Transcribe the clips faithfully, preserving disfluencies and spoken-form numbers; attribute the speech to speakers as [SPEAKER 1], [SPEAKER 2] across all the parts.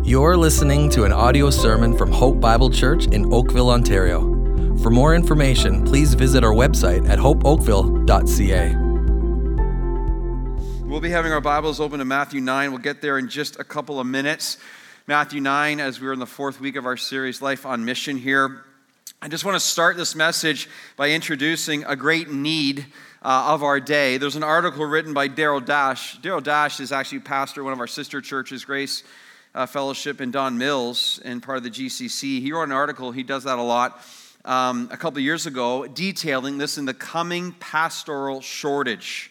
[SPEAKER 1] You're listening to an audio sermon from Hope Bible Church in Oakville, Ontario. For more information, please visit our website at hope oakville dot c a.
[SPEAKER 2] We'll be having our Bibles open to Matthew nine. We'll get there in just a couple of minutes. Matthew nine, as we're in the fourth week of our series, Life on Mission here. I just want to start this message by introducing a great need uh, of our day. There's an article written by Daryl Dash. Daryl Dash is actually pastor of one of our sister churches, Grace uh, Fellowship in Don Mills, and part of the G C C. He wrote an article, he does that a lot, um, a couple of years ago, detailing this in the coming pastoral shortage.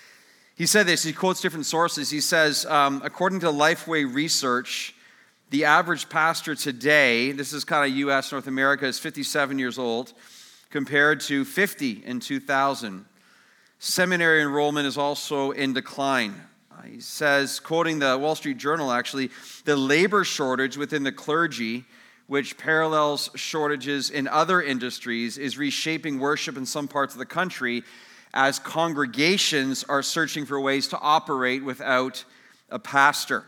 [SPEAKER 2] He said this, he quotes different sources. He says, um, according to Lifeway research, the average pastor today, this is kind of U S, North America, is fifty-seven years old, compared to fifty in two thousand. Seminary enrollment is also in decline. Uh, he says, quoting the Wall Street Journal actually, the labor shortage within the clergy, which parallels shortages in other industries, is reshaping worship in some parts of the country as congregations are searching for ways to operate without a pastor.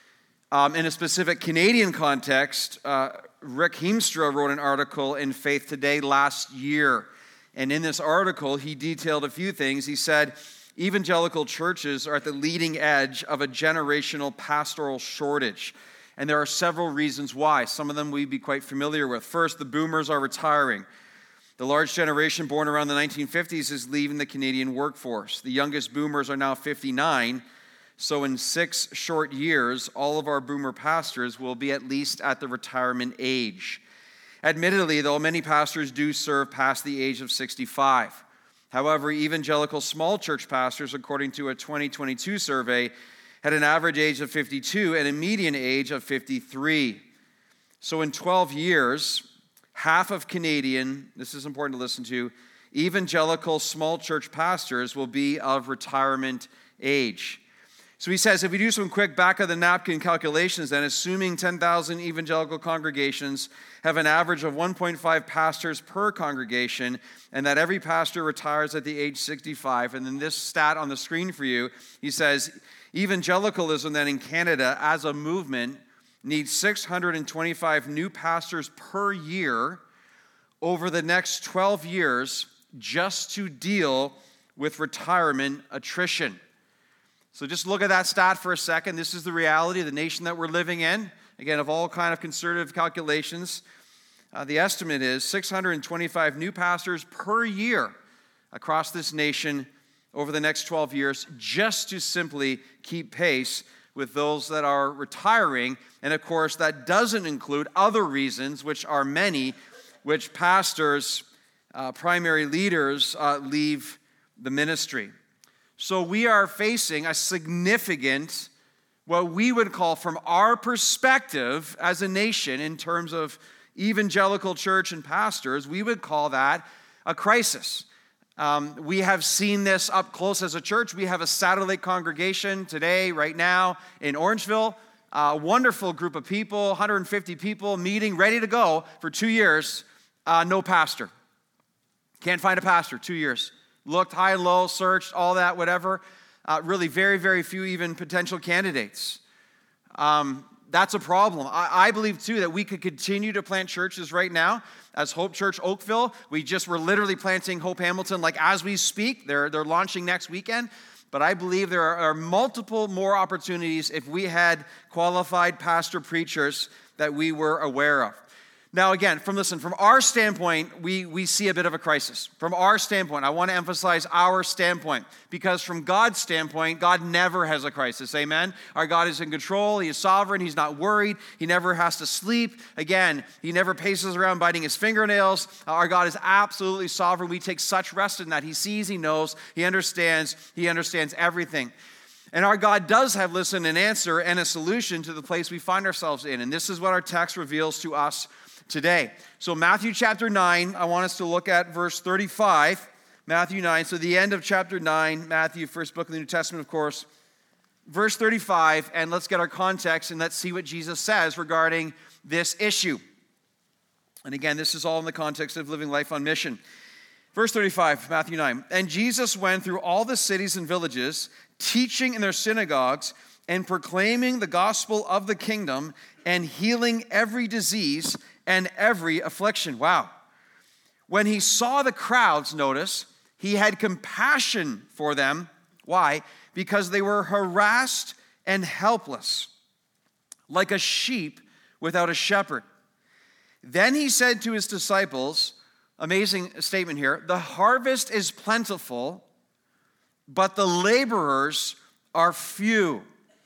[SPEAKER 2] Um, in a specific Canadian context, uh, Rick Heemstra wrote an article in Faith Today last year. And in this article, he detailed a few things. He said, evangelical churches are at the leading edge of a generational pastoral shortage. And there are several reasons why. Some of them we'd be quite familiar with. First, the boomers are retiring. The large generation born around the nineteen fifties is leaving the Canadian workforce. The youngest boomers are now fifty-nine. So in six short years, all of our boomer pastors will be at least at the retirement age. Admittedly, though, many pastors do serve past the age of sixty-five. However, evangelical small church pastors, according to a twenty twenty-two survey, had an average age of fifty-two and a median age of fifty-three. So in twelve years, half of Canadian, this is important to listen to, evangelical small church pastors will be of retirement age. So he says, if we do some quick back-of-the-napkin calculations, then assuming ten thousand evangelical congregations have an average of one point five pastors per congregation, and that every pastor retires at the age sixty-five, and then this stat on the screen for you, he says, evangelicalism then in Canada as a movement needs six hundred twenty-five new pastors per year over the next twelve years just to deal with retirement attrition. So just look at that stat for a second. This is the reality of the nation that we're living in. Again, of all kind of conservative calculations, uh, the estimate is six hundred twenty-five new pastors per year across this nation over the next twelve years just to simply keep pace with those that are retiring. And of course, that doesn't include other reasons, which are many, which pastors, uh, primary leaders uh, leave the ministry. So we are facing a significant, what we would call from our perspective as a nation in terms of evangelical church and pastors, we would call that a crisis. Um, we have seen this up close as a church. We have a satellite congregation today, right now, in Orangeville. A wonderful group of people, one hundred fifty people meeting, ready to go for two years. Uh, no pastor. Can't find a pastor, two years. Looked high and low, searched, all that, whatever. Uh, really very, very few even potential candidates. Um, that's a problem. I, I believe, too, that we could continue to plant churches right now as Hope Church Oakville. We just were literally planting Hope Hamilton like as we speak. They're, they're launching next weekend. But I believe there are, are multiple more opportunities if we had qualified pastor preachers that we were aware of. Now again, from listen, from our standpoint, we, we see a bit of a crisis. From our standpoint, I want to emphasize our standpoint, because from God's standpoint, God never has a crisis, amen? Our God is in control, He is sovereign, He's not worried, He never has to sleep. Again, He never paces around biting His fingernails. Our God is absolutely sovereign. We take such rest in that. He sees, He knows, He understands, He understands everything. And our God does have, listen, an answer and a solution to the place we find ourselves in. And this is what our text reveals to us today. So Matthew chapter nine, I want us to look at verse thirty-five. Matthew nine, so the end of chapter nine, Matthew, first book of the New Testament, of course. Verse thirty-five, and let's get our context and let's see what Jesus says regarding this issue. And again, this is all in the context of living life on mission. Verse thirty-five, Matthew nine. And Jesus went through all the cities and villages, teaching in their synagogues and proclaiming the gospel of the kingdom and healing every disease and every affliction. Wow. When he saw the crowds, notice, he had compassion for them. Why? Because they were harassed and helpless, like a sheep without a shepherd. Then he said to his disciples, amazing statement here, the harvest is plentiful, but the laborers are few.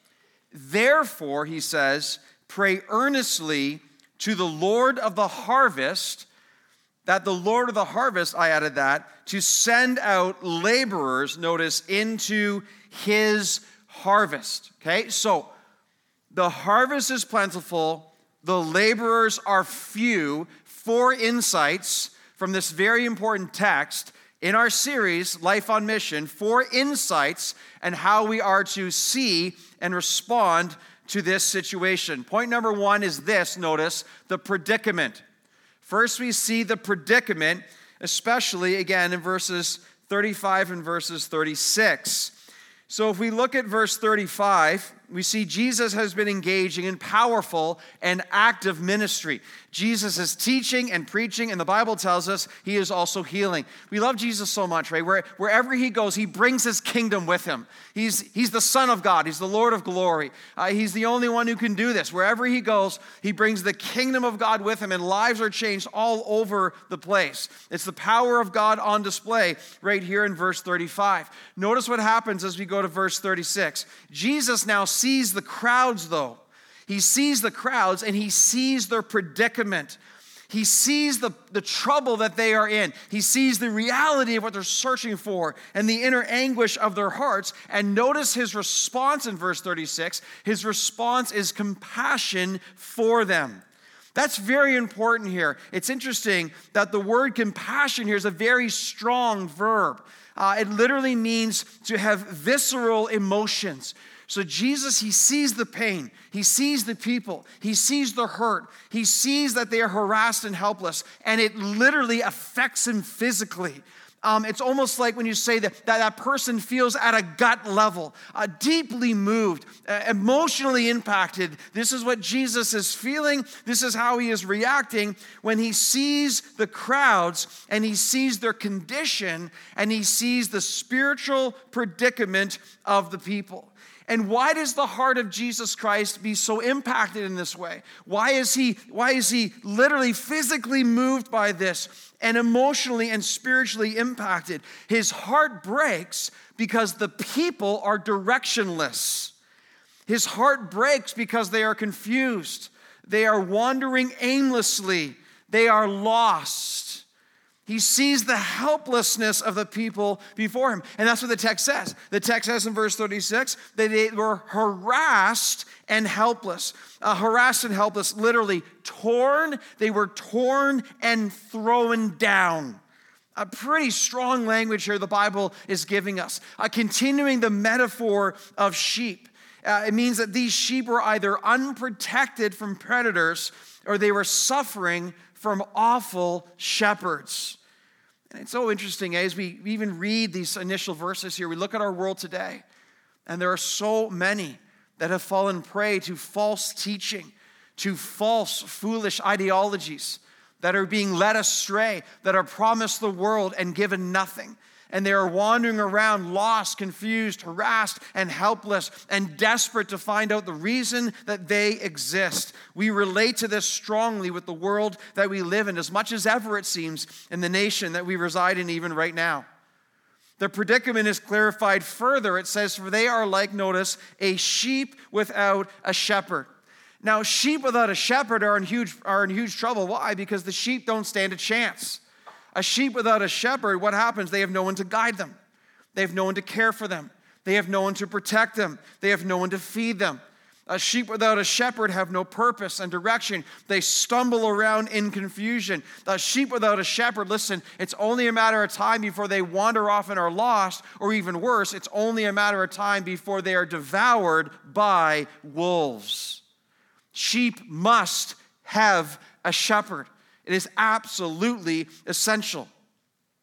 [SPEAKER 2] Therefore, he says, pray earnestly to the Lord of the harvest, that the Lord of the harvest, I added that, to send out laborers, notice, into his harvest. Okay, so the harvest is plentiful, the laborers are few. Four insights from this very important text in our series, Life on Mission, four insights on how we are to see and respond to this situation. Point number one is this, notice, the predicament. First, we see the predicament, especially, again, in verses thirty-five and verses thirty-six. So if we look at verse thirty-five, we see Jesus has been engaging in powerful and active ministry. Jesus is teaching and preaching, and the Bible tells us he is also healing. We love Jesus so much, right? Where, wherever he goes, he brings his kingdom with him. He's, he's the Son of God. He's the Lord of glory. Uh, he's the only one who can do this. Wherever he goes, he brings the kingdom of God with him, and lives are changed all over the place. It's the power of God on display right here in verse thirty-five. Notice what happens as we go to verse thirty-six. Jesus now sees the crowds, though. He sees the crowds and he sees their predicament. He sees the, the trouble that they are in. He sees the reality of what they're searching for and the inner anguish of their hearts. And notice his response in verse thirty-six. His response is compassion for them. That's very important here. It's interesting that the word compassion here is a very strong verb. Uh, it literally means to have visceral emotions. So Jesus, he sees the pain. He sees the people. He sees the hurt. He sees that they are harassed and helpless. And it literally affects him physically. Um, it's almost like when you say that that, that person feels at a gut level, uh, deeply moved, uh, emotionally impacted. This is what Jesus is feeling. This is how he is reacting when he sees the crowds and he sees their condition and he sees the spiritual predicament of the people. And why does the heart of Jesus Christ be so impacted in this way? Why is he, why is he literally physically moved by this and emotionally and spiritually impacted? His heart breaks because the people are directionless. His heart breaks because they are confused. They are wandering aimlessly. They are lost. He sees the helplessness of the people before him. And that's what the text says. The text says in verse thirty-six that they were harassed and helpless. Uh, harassed and helpless, literally torn. They were torn and thrown down. A pretty strong language here the Bible is giving us. Uh, continuing the metaphor of sheep. Uh, it means that these sheep were either unprotected from predators or they were suffering from awful shepherds. And it's so interesting as we even read these initial verses here, we look at our world today, and there are so many that have fallen prey to false teaching, to false, foolish ideologies that are being led astray, that are promised the world and given nothing. And they are wandering around lost, confused, harassed, and helpless, and desperate to find out the reason that they exist. We relate to this strongly with the world that we live in, as much as ever it seems in the nation that we reside in even right now. The predicament is clarified further. It says, for they are like, notice, a sheep without a shepherd. Now, sheep without a shepherd are in huge, are in huge trouble. Why? Because the sheep don't stand a chance. A sheep without a shepherd, what happens? They have no one to guide them. They have no one to care for them. They have no one to protect them. They have no one to feed them. A sheep without a shepherd have no purpose and direction. They stumble around in confusion. A sheep without a shepherd, listen, it's only a matter of time before they wander off and are lost, or even worse, it's only a matter of time before they are devoured by wolves. Sheep must have a shepherd. It is absolutely essential.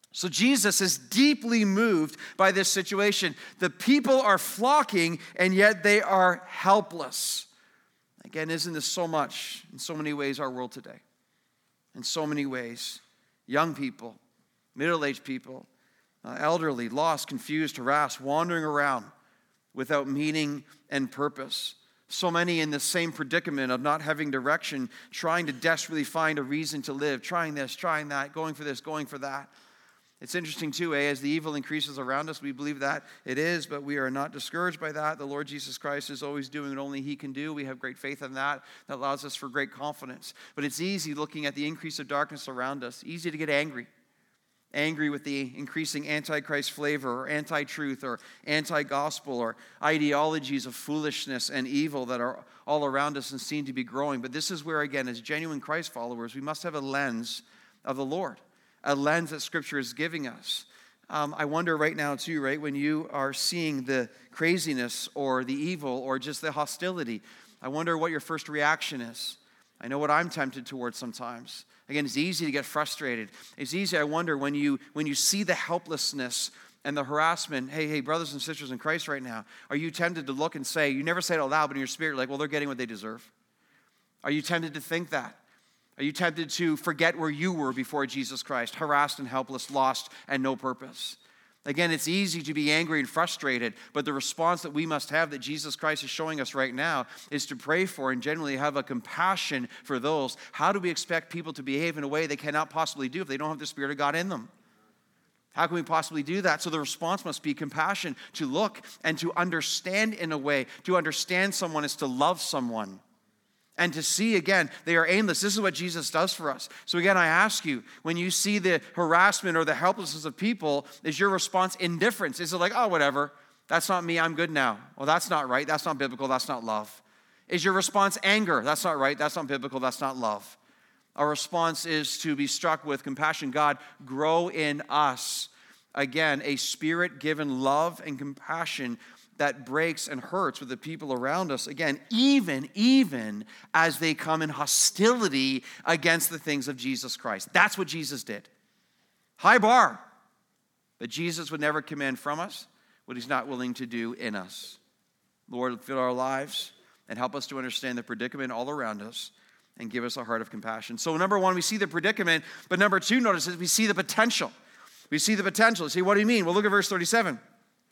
[SPEAKER 2] So Jesus is deeply moved by this situation. The people are flocking, and yet they are helpless. Again, isn't this so much, in so many ways, our world today? In so many ways, young people, middle-aged people, uh, elderly, lost, confused, harassed, wandering around without meaning and purpose. So many in the same predicament of not having direction, trying to desperately find a reason to live, trying this, trying that, going for this, going for that. It's interesting too, eh? As the evil increases around us, we believe that it is, but we are not discouraged by that. The Lord Jesus Christ is always doing what only He can do. We have great faith in that. That allows us for great confidence. But it's easy looking at the increase of darkness around us, easy to get angry. Angry with the increasing antichrist flavor or anti-truth or anti-gospel or ideologies of foolishness and evil that are all around us and seem to be growing. But this is where, again, as genuine Christ followers, we must have a lens of the Lord, a lens that Scripture is giving us. Um, I wonder right now, too, right, when you are seeing the craziness or the evil or just the hostility, I wonder what your first reaction is. I know what I'm tempted towards sometimes. Again, it's easy to get frustrated. It's easy, I wonder, when you when you see the helplessness and the harassment, hey, hey, brothers and sisters in Christ right now, are you tempted to look and say, you never say it out loud, but in your spirit, like, well, they're getting what they deserve? Are you tempted to think that? Are you tempted to forget where you were before Jesus Christ, harassed and helpless, lost and no purpose? Again, it's easy to be angry and frustrated, but the response that we must have that Jesus Christ is showing us right now is to pray for and generally have a compassion for those. How do we expect people to behave in a way they cannot possibly do if they don't have the Spirit of God in them? How can we possibly do that? So the response must be compassion, to look and to understand in a way. To understand someone is to love someone. And to see, again, they are aimless. This is what Jesus does for us. So again, I ask you, when you see the harassment or the helplessness of people, is your response indifference? Is it like, oh, whatever, that's not me, I'm good now? Well, that's not right, that's not biblical, that's not love. Is your response anger? That's not right, that's not biblical, that's not love. Our response is to be struck with compassion. God, grow in us, again, a Spirit-given love and compassion that breaks and hurts with the people around us, again, even, even as they come in hostility against the things of Jesus Christ. That's what Jesus did. High bar. But Jesus would never command from us what He's not willing to do in us. Lord, fill our lives and help us to understand the predicament all around us and give us a heart of compassion. So number one, we see the predicament, but number two, notice is we see the potential. We see the potential. See, what do you mean? Well, look at verse thirty-seven.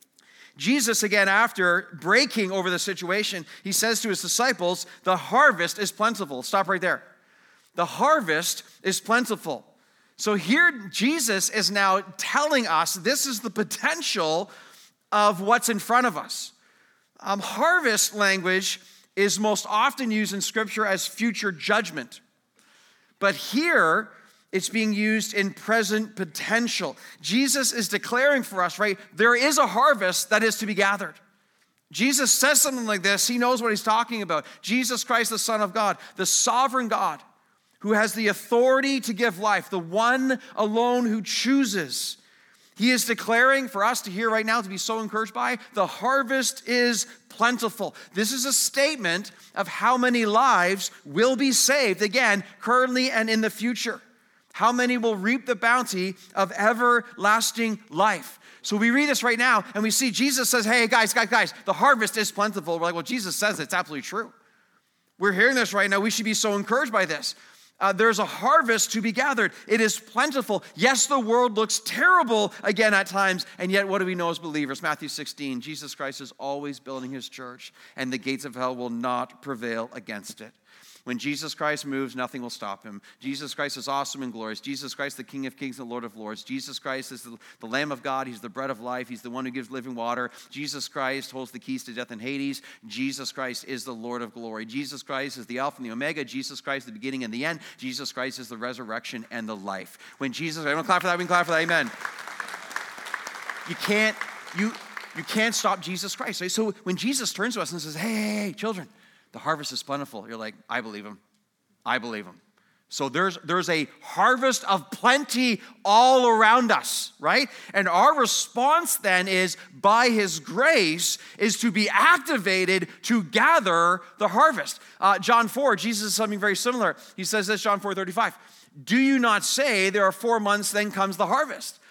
[SPEAKER 2] Jesus, again, after breaking over the situation, He says to His disciples, the harvest is plentiful. Stop right there. The harvest is plentiful. So here Jesus is now telling us this is the potential of what's in front of us. Um, harvest language is most often used in Scripture as future judgment. But here, it's being used in present potential. Jesus is declaring for us, right, there is a harvest that is to be gathered. Jesus says something like this. He knows what He's talking about. Jesus Christ, the Son of God, the sovereign God, who has the authority to give life, the one alone who chooses. He is declaring for us to hear right now, to be so encouraged by, the harvest is plentiful. This is a statement of how many lives will be saved, again, currently and in the future. How many will reap the bounty of everlasting life? So we read this right now, and we see Jesus says, hey, guys, guys, guys, the harvest is plentiful. We're like, well, Jesus says it's absolutely true. We're hearing this right now. We should be so encouraged by this. Uh, there's a harvest to be gathered. It is plentiful. Yes, the world looks terrible again at times, and yet what do we know as believers? Matthew sixteen, Jesus Christ is always building His church, and the gates of hell will not prevail against it. When Jesus Christ moves, nothing will stop Him. Jesus Christ is awesome and glorious. Jesus Christ, the King of kings and Lord of lords. Jesus Christ is the, the Lamb of God. He's the bread of life. He's the one who gives living water. Jesus Christ holds the keys to death and Hades. Jesus Christ is the Lord of glory. Jesus Christ is the Alpha and the Omega. Jesus Christ, the beginning and the end. Jesus Christ is the resurrection and the life. When Jesus, everyone clap for that, we can clap for that, amen. You can't, you, you can't stop Jesus Christ. Right? So when Jesus turns to us and says, hey, hey, hey, children, the harvest is plentiful. You're like, I believe Him. I believe Him. So there's, there's a harvest of plenty all around us, right? And our response then is, by His grace, is to be activated to gather the harvest. Uh, John four, Jesus says something very similar. He says this, John four thirty-five. Do you not say there are four months, then comes the harvest?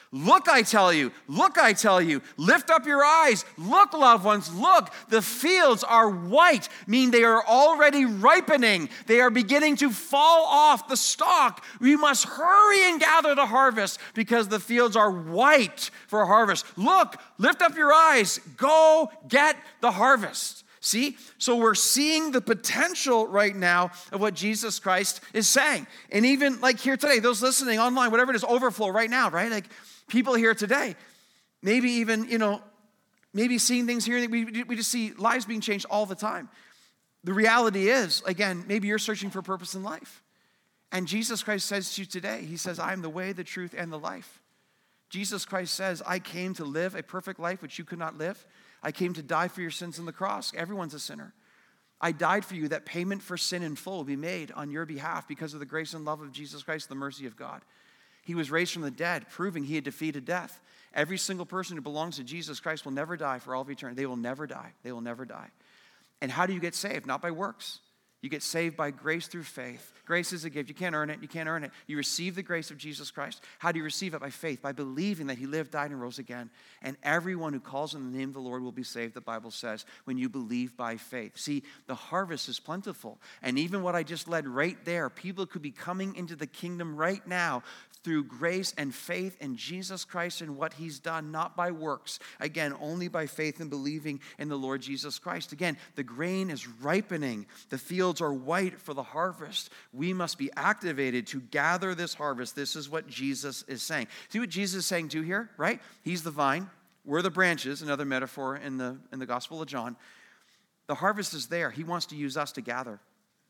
[SPEAKER 2] Look, I tell you, look, I tell you, lift up your eyes. Look, loved ones, look, the fields are white, meaning they are already ripening. They are beginning to fall off the stalk. We must hurry and gather the harvest because the fields are white for harvest. Look, lift up your eyes. Go get the harvest. See? So we're seeing the potential right now of what Jesus Christ is saying. And even like here today, those listening online, whatever it is, overflow right now, right? Like people here today, maybe even, you know, maybe seeing things here, we, we just see lives being changed all the time. The reality is, again, maybe you're searching for purpose in life. And Jesus Christ says to you today, he says, I am the way, the truth, and the life. Jesus Christ says, I came to live a perfect life which you could not live. I came to die for your sins on the cross. Everyone's a sinner. I died for you that payment for sin in full will be made on your behalf because of the grace and love of Jesus Christ, the mercy of God. He was raised from the dead, proving he had defeated death. Every single person who belongs to Jesus Christ will never die for all of eternity. They will never die. They will never die. And how do you get saved? Not by works. You get saved by grace through faith. Grace is a gift. You can't earn it. You can't earn it. You receive the grace of Jesus Christ. How do you receive it? By faith, by believing that he lived, died, and rose again. And everyone who calls on the name of the Lord will be saved, the Bible says, when you believe by faith. See, the harvest is plentiful. And even what I just led right there, people could be coming into the kingdom right now through grace and faith in Jesus Christ and what he's done, not by works. Again, only by faith and believing in the Lord Jesus Christ. Again, the grain is ripening. The fields are white for the harvest. We must be activated to gather this harvest. This is what Jesus is saying. See what Jesus is saying too here, right? He's the vine. We're the branches, another metaphor in the, in the Gospel of John. The harvest is there. He wants to use us to gather.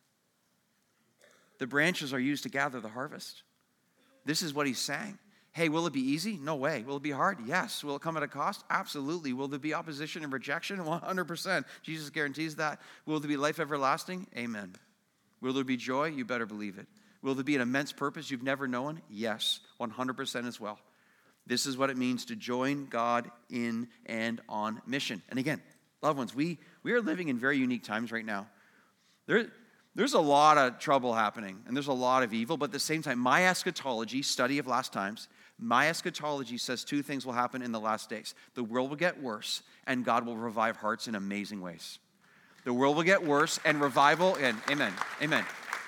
[SPEAKER 2] The branches are used to gather the harvest. This is what he's saying. Hey, will it be easy? No way. Will it be hard? Yes. Will it come at a cost? Absolutely. Will there be opposition and rejection? one hundred percent. Jesus guarantees that. Will there be life everlasting? Amen. Will there be joy? You better believe it. Will there be an immense purpose you've never known? Yes, one hundred percent as well. This is what it means to join God in and on mission. And again, loved ones, we, we are living in very unique times right now. There There's a lot of trouble happening, and there's a lot of evil, but at the same time, my eschatology, study of last times, my eschatology says two things will happen in the last days. The world will get worse, and God will revive hearts in amazing ways. The world will get worse, and revival, and amen, amen.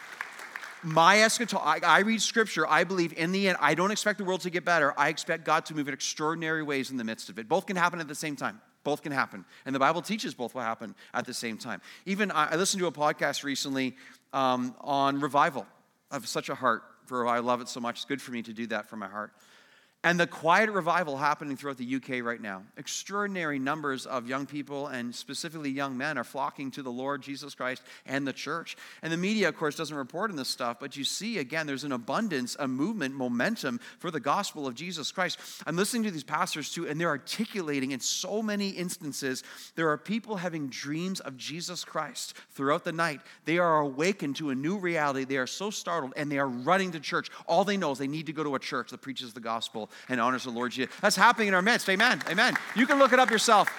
[SPEAKER 2] My eschatology, I, I read Scripture, I believe in the end, I don't expect the world to get better. I expect God to move in extraordinary ways in the midst of it. Both can happen at the same time. Both can happen. And the Bible teaches both will happen at the same time. Even I listened to a podcast recently um, on revival. I have such a heart for revival. I love it so much. It's good for me to do that from my heart. And the quiet revival happening throughout the U K right now. Extraordinary numbers of young people and specifically young men are flocking to the Lord Jesus Christ and the church. And the media, of course, doesn't report on this stuff, but you see, again, there's an abundance, a movement, momentum for the gospel of Jesus Christ. I'm listening to these pastors too, and they're articulating in so many instances, there are people having dreams of Jesus Christ throughout the night. They are awakened to a new reality. They are so startled, and they are running to church. All they know is they need to go to a church that preaches the gospel and honors the Lord Jesus. That's happening in our midst. Amen. Amen. You can look it up yourself.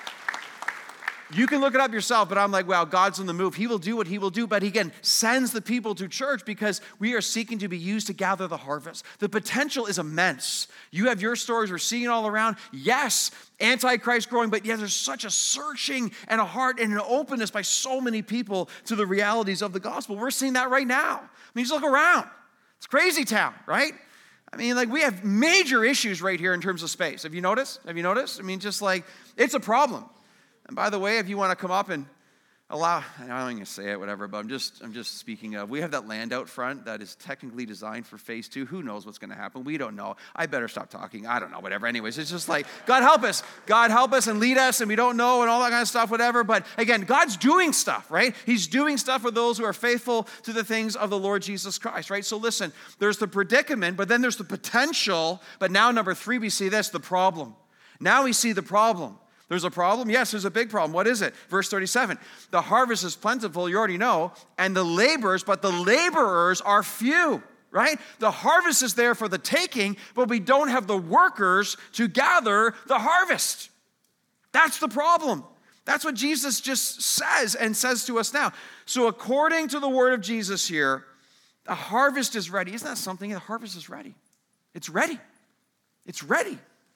[SPEAKER 2] You can look it up yourself, but I'm like, wow, God's on the move. He will do what he will do, but he again sends the people to church because we are seeking to be used to gather the harvest. The potential is immense. You have your stories. We're seeing it all around. Yes, Antichrist growing, but yeah, there's such a searching and a heart and an openness by so many people to the realities of the gospel. We're seeing that right now. I mean, just look around. It's crazy town, right? I mean, like, we have major issues right here in terms of space. Have you noticed? Have you noticed? I mean, just like, it's a problem. And by the way, if you want to come up and allow, I don't even say it, whatever, but I'm just I'm just speaking of, we have that land out front that is technically designed for phase two. Who knows what's going to happen? We don't know. I better stop talking. I don't know, whatever. Anyways, it's just like, God help us. God help us and lead us, and we don't know and all that kind of stuff, whatever. But again, God's doing stuff, right? He's doing stuff for those who are faithful to the things of the Lord Jesus Christ, right? So listen, there's the predicament, but then there's the potential. But now, number three, we see this, the problem. Now we see the problem. There's a problem? Yes, there's a big problem. What is it? Verse thirty-seven. The harvest is plentiful, you already know, and the laborers, but the laborers are few, right? The harvest is there for the taking, but we don't have the workers to gather the harvest. That's the problem. That's what Jesus just says and says to us now. So according to the word of Jesus here, the harvest is ready. Isn't that something? The harvest is ready. It's ready. It's ready.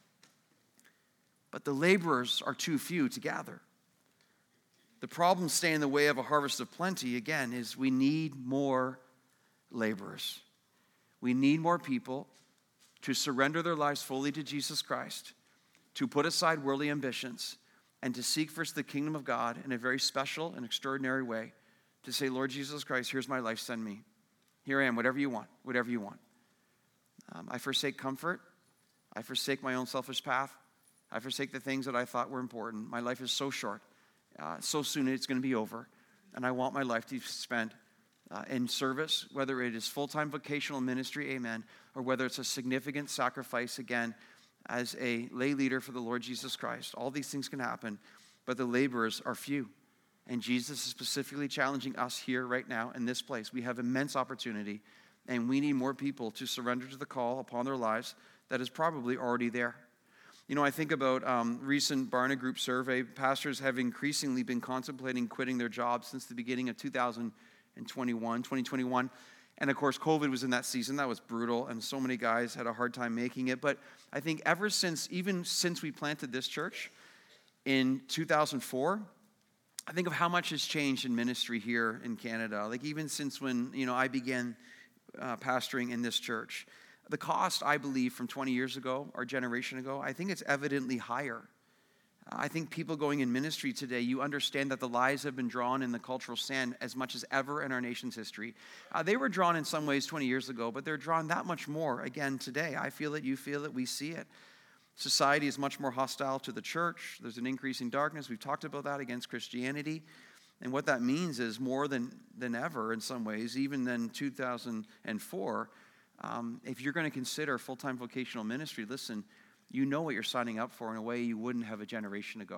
[SPEAKER 2] but the laborers are too few to gather. The problem staying in the way of a harvest of plenty, again, is we need more laborers. We need more people to surrender their lives fully to Jesus Christ, to put aside worldly ambitions, and to seek first the kingdom of God in a very special and extraordinary way, to say, Lord Jesus Christ, here's my life, send me. Here I am, whatever you want, whatever you want. Um, I forsake comfort. I forsake my own selfish path. I forsake the things that I thought were important. My life is so short. Uh, so soon it's going to be over. And I want my life to be spent uh, in service, whether it is full-time vocational ministry, amen, or whether it's a significant sacrifice, again, as a lay leader for the Lord Jesus Christ. All these things can happen, but the laborers are few. And Jesus is specifically challenging us here right now in this place. We have immense opportunity, and we need more people to surrender to the call upon their lives that is probably already there. You know, I think about um, recent Barna Group survey. Pastors have increasingly been contemplating quitting their jobs since the beginning of two thousand twenty-one, twenty twenty-one. And of course, COVID was in that season. That was brutal, and so many guys had a hard time making it. But I think ever since, even since we planted this church in two thousand four, I think of how much has changed in ministry here in Canada. Like even since when, you know, I began uh, pastoring in this church. The cost, I believe, from twenty years ago or a generation ago, I think it's evidently higher. I think people going in ministry today, you understand that the lies have been drawn in the cultural sand as much as ever in our nation's history. Uh, they were drawn in some ways twenty years ago, but they're drawn that much more again today. I feel it, you feel it, we see it. Society is much more hostile to the church. There's an increasing darkness. We've talked about that against Christianity. And what that means is more than, than ever in some ways, even than two thousand four, um, if you're going to consider full-time vocational ministry, listen, you know what you're signing up for in a way you wouldn't have a generation ago.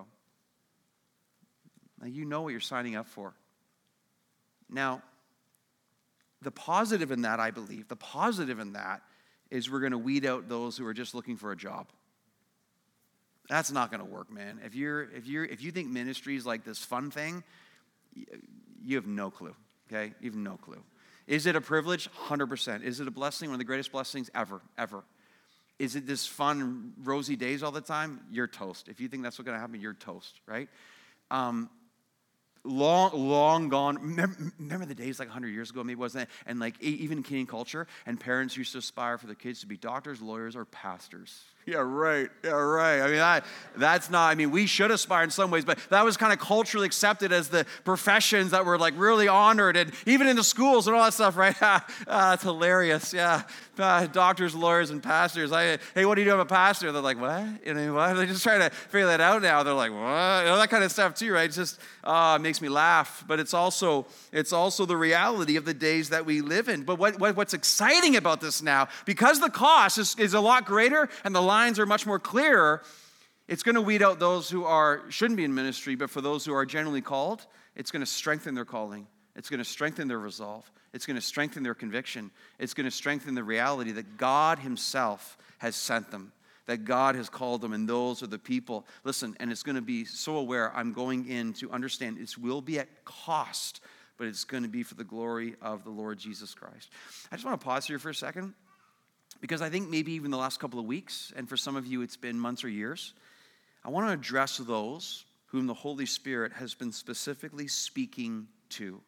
[SPEAKER 2] Now, you know what you're signing up for. Now, the positive in that, I believe, the positive in that is we're going to weed out those who are just looking for a job. That's not going to work, man. If you're if you're if you think ministry is like this fun thing, you have no clue. Okay, you have no clue. Is it a privilege? one hundred percent. Is it a blessing? One of the greatest blessings ever, ever. Is it this fun, rosy days all the time? You're toast. If you think that's what's going to happen, you're toast, right? Um, long, long gone. Remember, remember the days like one hundred years ago, maybe wasn't it? And like even in Canadian culture, and parents used to aspire for their kids to be doctors, lawyers, or pastors. Yeah, right. Yeah, right. I mean, I, that's not, I mean, we should aspire in some ways, but that was kind of culturally accepted as the professions that were like really honored, and even in the schools and all that stuff, right? ah, that's hilarious. Yeah. Uh, doctors, lawyers, and pastors. I, hey, what do you do? I'm a pastor. They're like, what? You know, what? They're just trying to figure that out now. They're like, what? You know, that kind of stuff too, right? It's just, uh, it makes me laugh, but it's also, it's also the reality of the days that we live in. But what, what what's exciting about this now, because the cost is, is a lot greater and the lines are much more clearer, it's going to weed out those who are shouldn't be in ministry, but for those who are genuinely called, it's going to strengthen their calling. It's going to strengthen their resolve. It's going to strengthen their conviction. It's going to strengthen the reality that God himself has sent them, that God has called them, and those are the people. Listen, and it's going to be so aware, I'm going in to understand it will be at cost, but it's going to be for the glory of the Lord Jesus Christ. I just want to pause here for a second, because I think maybe even the last couple of weeks, and for some of you it's been months or years, I want to address those whom the Holy Spirit has been specifically speaking to.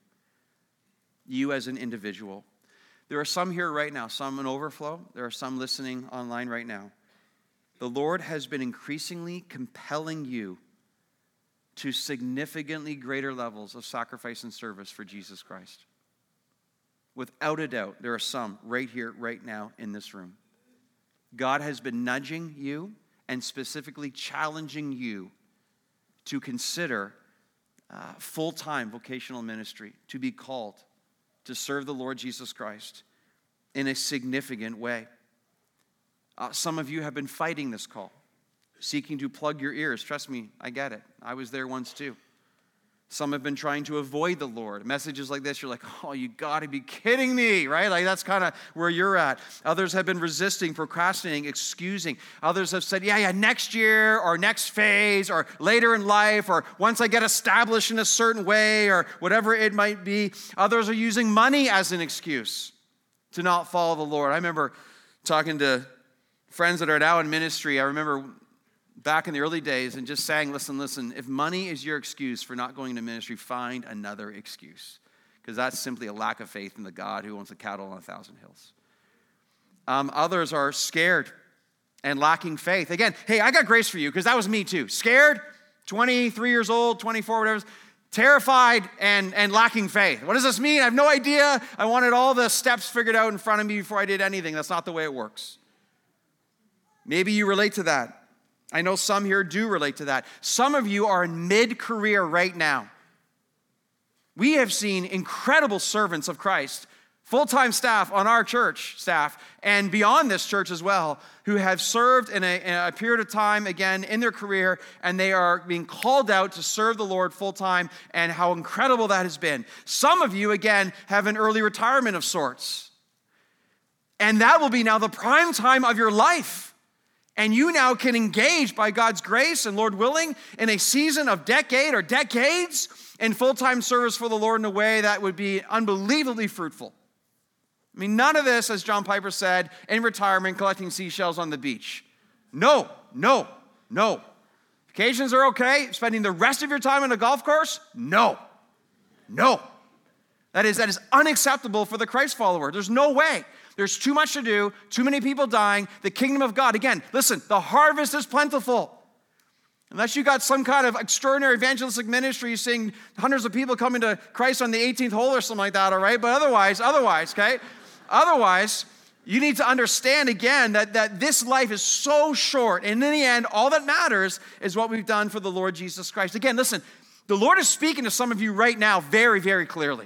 [SPEAKER 2] You as an individual. There are some here right now, some in overflow. There are some listening online right now. The Lord has been increasingly compelling you to significantly greater levels of sacrifice and service for Jesus Christ. Without a doubt, there are some right here, right now in this room. God has been nudging you and specifically challenging you to consider uh, full-time vocational ministry, to be called to serve the Lord Jesus Christ in a significant way. Uh, some of you have been fighting this call, seeking to plug your ears. Trust me, I get it. I was there once too. Some have been trying to avoid the Lord. Messages like this, you're like, oh, you got to be kidding me, right? Like that's kind of where you're at. Others have been resisting, procrastinating, excusing. Others have said, yeah, yeah, next year or next phase or later in life or once I get established in a certain way or whatever it might be. Others are using money as an excuse to not follow the Lord. I remember talking to friends that are now in ministry. I remember back in the early days and just saying, listen, listen, if money is your excuse for not going into ministry, find another excuse. Because that's simply a lack of faith in the God who owns the cattle on a thousand hills. Um, others are scared and lacking faith. Again, hey, I got grace for you because that was me too. Scared, twenty-three years old, twenty-four, whatever. Terrified and, and lacking faith. What does this mean? I have no idea. I wanted all the steps figured out in front of me before I did anything. That's not the way it works. Maybe you relate to that. I know some here do relate to that. Some of you are in mid-career right now. We have seen incredible servants of Christ, full-time staff on our church staff, and beyond this church as well, who have served in a, in a period of time, again, in their career, and they are being called out to serve the Lord full-time, and how incredible that has been. Some of you, again, have an early retirement of sorts. And that will be now the prime time of your life. And you now can engage by God's grace and Lord willing in a season of decade or decades in full-time service for the Lord in a way that would be unbelievably fruitful. I mean, none of this, as John Piper said, in retirement, collecting seashells on the beach. No, no, no. Vacations are okay. Spending the rest of your time on a golf course? No, no. That is, that is unacceptable for the Christ follower. There's no way. There's too much to do, too many people dying. The kingdom of God, again, listen, the harvest is plentiful. Unless you got some kind of extraordinary evangelistic ministry seeing hundreds of people coming to Christ on the eighteenth hole or something like that, all right? But otherwise, otherwise, okay? Otherwise, you need to understand again that, that this life is so short. And in the end, all that matters is what we've done for the Lord Jesus Christ. Again, listen, the Lord is speaking to some of you right now very, very clearly.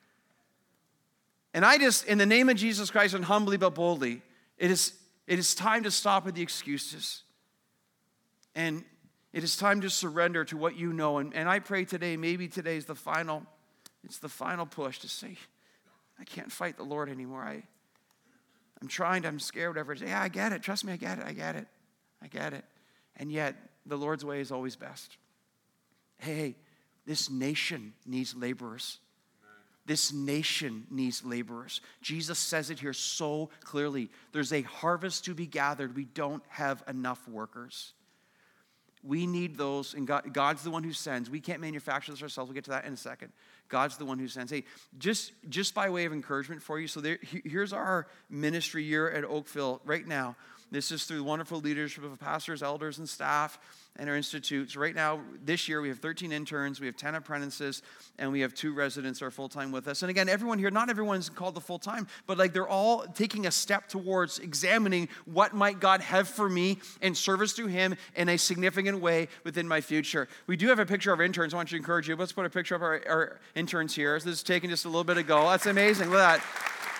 [SPEAKER 2] And I just, in the name of Jesus Christ and humbly but boldly, it is, it is time to stop with the excuses. And it is time to surrender to what you know. And, and I pray today, maybe today is the final, it's the final push to say, I can't fight the Lord anymore. I, I'm trying to, I'm scared, whatever it is. Yeah, I get it. Trust me, I get it. I get it. I get it. And yet, the Lord's way is always best. Hey, this nation needs laborers. This nation needs laborers. Jesus says it here so clearly. There's a harvest to be gathered. We don't have enough workers. We need those, and God, God's the one who sends. We can't manufacture this ourselves. We'll get to that in a second. God's the one who sends. Hey, just, just by way of encouragement for you, so there, here's our ministry year at Oakville right now. This is through the wonderful leadership of pastors, elders, and staff, and our institutes. Right now, this year, we have thirteen interns, we have ten apprentices, and we have two residents who are full-time with us. And again, everyone here, not everyone's called the full-time, but like they're all taking a step towards examining what might God have for me in service to Him in a significant way within my future. We do have a picture of our interns. I want to encourage you. Let's put a picture of our, our interns here. This is taken just a little bit ago. That's amazing. Look at that.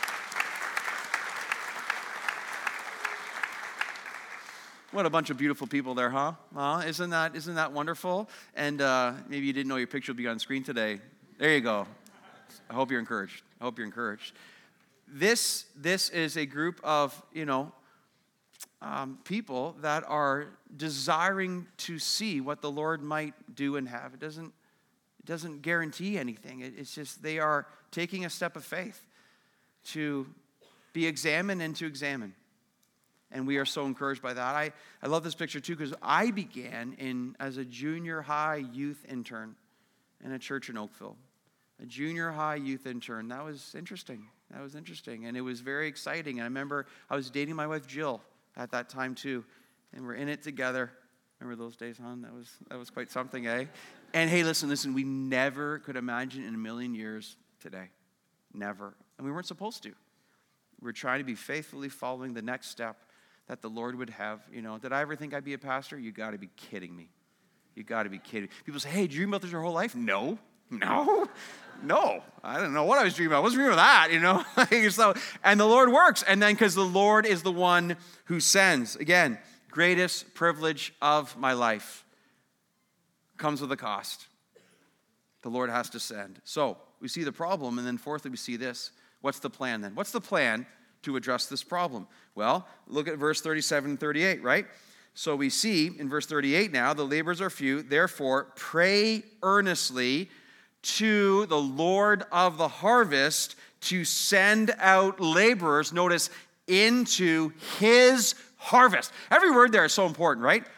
[SPEAKER 2] What a bunch of beautiful people there, huh? Huh? Isn't that, isn't that wonderful? And uh, maybe you didn't know your picture would be on screen today. There you go. I hope you're encouraged. I hope you're encouraged. This, this is a group of, you know, um, people that are desiring to see what the Lord might do and have. It doesn't, it doesn't guarantee anything. It, it's just they are taking a step of faith to be examined and to examine. And we are so encouraged by that. I, I love this picture too because I began in as a junior high youth intern in a church in Oakville. A junior high youth intern. That was interesting. That was interesting. And it was very exciting. And I remember I was dating my wife Jill at that time too. And we're in it together. Remember those days, hon? That was, that was quite something, eh? And hey, listen, listen. We never could imagine in a million years today. Never. And we weren't supposed to. We were trying to be faithfully following the next step that the Lord would have. You know, did I ever think I'd be a pastor? You got to be kidding me. You got to be kidding. People say, hey, did you dream about this your whole life? No, no, no. I don't know what I was dreaming about. I wasn't dreaming about that, you know. so, and the Lord works. And then because the Lord is the one who sends. Again, greatest privilege of my life comes with a cost. The Lord has to send. So we see the problem. And then fourthly, we see this. What's the plan then? What's the plan to address this problem? Well, look at verse thirty-seven and thirty-eight, right? So we see in verse thirty-eight now, the laborers are few, therefore pray earnestly to the Lord of the harvest to send out laborers, notice, into his harvest. Every word there is so important, right?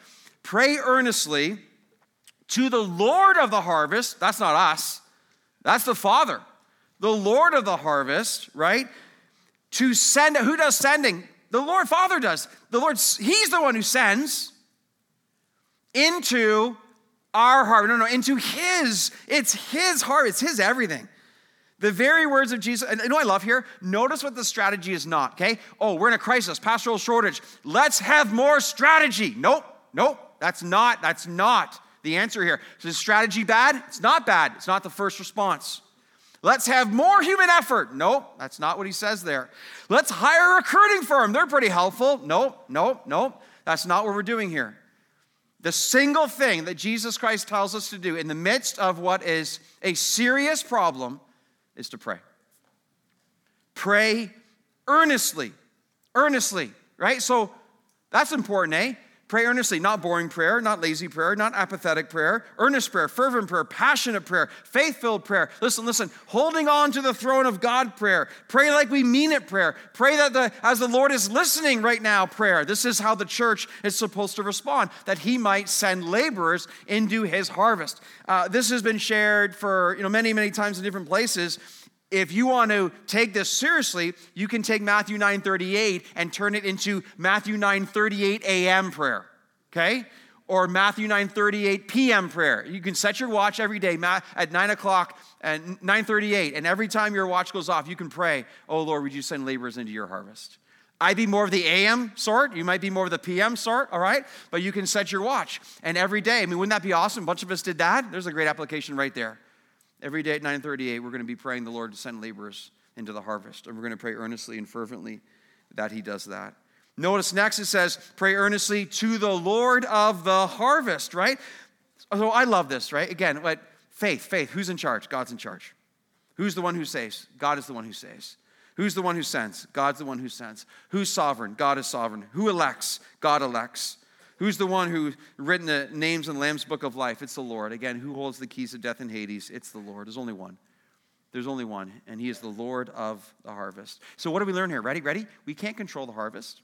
[SPEAKER 2] pray earnestly to the Lord of the harvest. That's not us. That's the Father. The Lord of the harvest, right? To send, who does sending? The Lord Father does. The Lord, he's the one who sends into our harvest. No, no, into his. It's his harvest. It's his everything. The very words of Jesus. And you know what I love here? Notice what the strategy is not, okay? Oh, we're in a crisis, pastoral shortage. Let's have more strategy. Nope, nope. That's not, that's not the answer here. So is strategy bad? It's not bad. It's not the first response. Let's have more human effort. Nope, that's not what he says there. Let's hire a recruiting firm. They're pretty helpful. Nope, nope, nope. That's not what we're doing here. The single thing that Jesus Christ tells us to do in the midst of what is a serious problem is to pray. Pray earnestly. Earnestly, right? So that's important, eh? Pray earnestly, not boring prayer, not lazy prayer, not apathetic prayer, earnest prayer, fervent prayer, passionate prayer, faith-filled prayer. Listen, listen, holding on to the throne of God prayer. Pray like we mean it prayer. Pray that the, as the Lord is listening right now prayer. This is how the church is supposed to respond, that he might send laborers into his harvest. Uh, this has been shared for you know many, many times in different places. If you want to take this seriously, you can take Matthew nine thirty-eight and turn it into Matthew nine thirty-eight a.m. prayer, okay? Or Matthew nine thirty-eight p.m. prayer. You can set your watch every day at nine o'clock and nine thirty-eight, and every time your watch goes off, you can pray, oh Lord, would you send laborers into your harvest? I'd be more of the A M sort. You might be more of the P M sort, all right? But you can set your watch. And every day, I mean, wouldn't that be awesome? A bunch of us did that. There's a great application right there. Every day at nine thirty-eight, we're going to be praying the Lord to send laborers into the harvest. And we're going to pray earnestly and fervently that he does that. Notice next it says, pray earnestly to the Lord of the harvest, right? So I love this, right? Again, but faith, faith. Who's in charge? God's in charge. Who's the one who saves? God is the one who saves. Who's the one who sends? God's the one who sends. Who's sovereign? God is sovereign. Who elects? God elects. Who's the one who's written the names in the Lamb's book of life? It's the Lord. Again, who holds the keys of death and Hades? It's the Lord. There's only one. There's only one, and he is the Lord of the harvest. So what do we learn here? Ready? Ready? We can't control the harvest.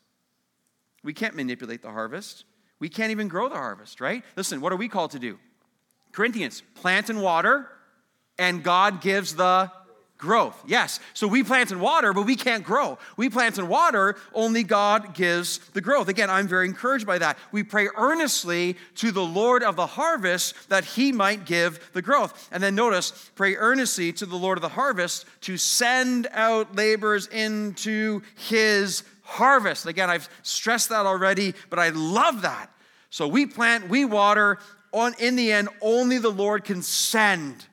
[SPEAKER 2] We can't manipulate the harvest. We can't even grow the harvest, right? Listen, what are we called to do? Corinthians, plant and water, and God gives the growth. Yes. So we plant and water, but we can't grow. We plant and water, only God gives the growth. Again, I'm very encouraged by that. We pray earnestly to the Lord of the harvest that he might give the growth. And then notice, pray earnestly to the Lord of the harvest to send out laborers into his harvest. Again, I've stressed that already, but I love that. So we plant, we water. On, in the end, only the Lord can send.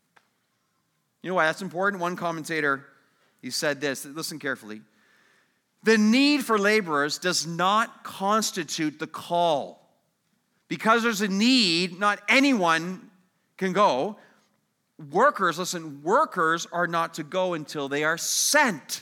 [SPEAKER 2] You know why that's important? One commentator, he said this, listen carefully. The need for laborers does not constitute the call. Because there's a need, not anyone can go. Workers, listen, workers are not to go until they are sent.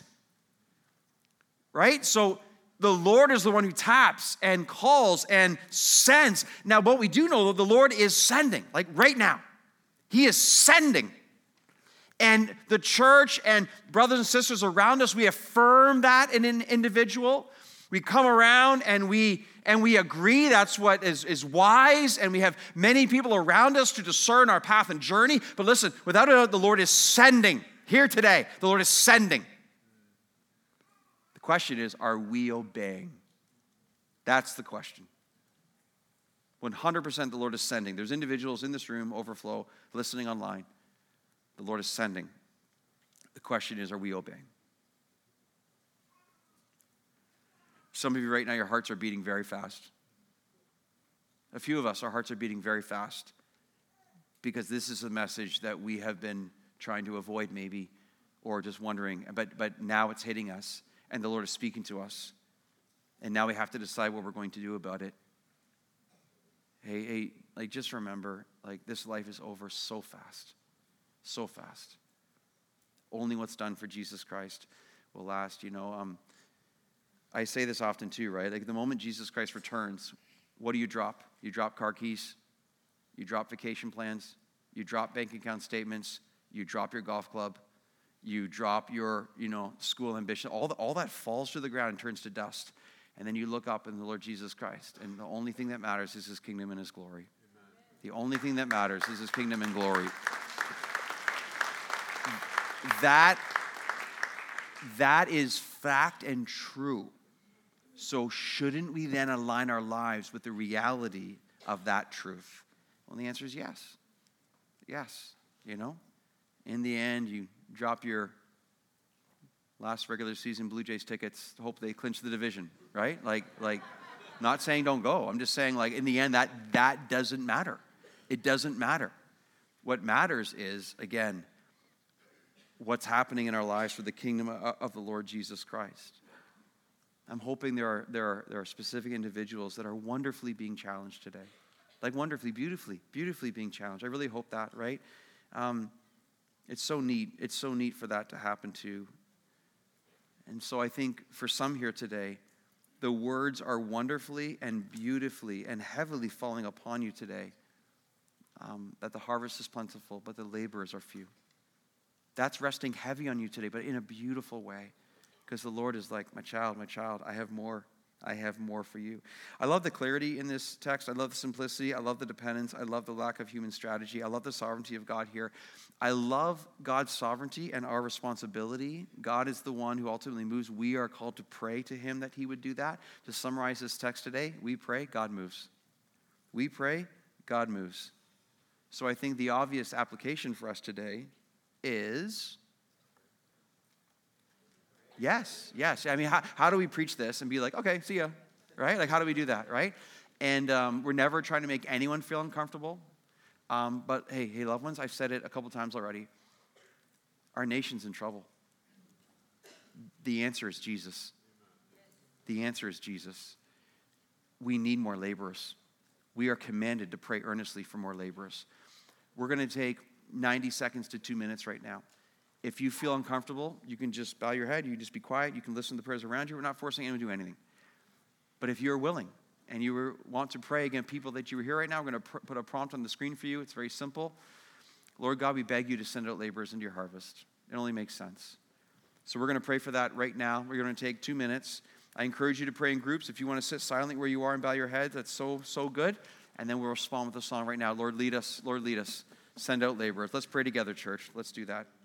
[SPEAKER 2] Right? So the Lord is the one who taps and calls and sends. Now, what we do know, the Lord is sending, like right now. He is sending. And the church and brothers and sisters around us, we affirm that in an individual. We come around and we and we agree that's what is, is wise, and we have many people around us to discern our path and journey. But listen, without a doubt, the Lord is sending. Here today, the Lord is sending. The question is, are we obeying? That's the question. one hundred percent the Lord is sending. There's individuals in this room, overflow, listening online. The Lord is sending. The question is, are we obeying? Some of you right now, your hearts are beating very fast. A few of us, our hearts are beating very fast because this is a message that we have been trying to avoid maybe, or just wondering, but, but now it's hitting us, and the Lord is speaking to us, and now we have to decide what we're going to do about it. Hey, hey, like just remember, like this life is over so fast. So fast. Only what's done for Jesus Christ will last. You know, um, I say this often too, right? Like the moment Jesus Christ returns, what do you drop? You drop car keys. You drop vacation plans. You drop bank account statements. You drop your golf club. You drop your, you know, school ambition. All, the, all that falls to the ground and turns to dust. And then you look up in the Lord Jesus Christ, and the only thing that matters is his kingdom and his glory. Amen. The only thing that matters is his kingdom and glory. That, that is fact and true. So shouldn't we then align our lives with the reality of that truth? Well, the answer is yes. Yes, you know. In the end, you drop your last regular season Blue Jays tickets to hope they clinch the division, right? Like, like, not saying don't go. I'm just saying, like, in the end, that that doesn't matter. It doesn't matter. What matters is, again, what's happening in our lives for the kingdom of the Lord Jesus Christ. I'm hoping there are there are there are specific individuals that are wonderfully being challenged today, like wonderfully, beautifully, beautifully being challenged. I really hope that, right? Um, it's so neat. It's so neat for that to happen too. And so I think for some here today, the words are wonderfully and beautifully and heavily falling upon you today. Um, that the harvest is plentiful, but the laborers are few. That's resting heavy on you today, but in a beautiful way. Because the Lord is like, my child, my child, I have more. I have more for you. I love the clarity in this text. I love the simplicity. I love the dependence. I love the lack of human strategy. I love the sovereignty of God here. I love God's sovereignty and our responsibility. God is the one who ultimately moves. We are called to pray to him that he would do that. To summarize this text today, we pray, God moves. We pray, God moves. So I think the obvious application for us today is... Yes, yes. I mean, how, how do we preach this and be like, okay, see ya, right? Like, how do we do that, right? And um, we're never trying to make anyone feel uncomfortable. Um, but hey, hey, loved ones, I've said it a couple times already. Our nation's in trouble. The answer is Jesus. The answer is Jesus. We need more laborers. We are commanded to pray earnestly for more laborers. We're going to take ninety seconds to two minutes right now. If you feel uncomfortable, you can just bow your head. You can just be quiet. You can listen to the prayers around you. We're not forcing anyone to do anything. But if you're willing and you were, want to pray against people that you were here right now, we're going to pr- put a prompt on the screen for you. It's very simple. Lord God, we beg you to send out laborers into your harvest. It only makes sense. So we're going to pray for that right now. We're going to take two minutes. I encourage you to pray in groups. If you want to sit silently where you are and bow your head, that's so, so good. And then we'll respond with a song right now. Lord, lead us. Lord, lead us. Send out laborers. Let's pray together, church. Let's do that.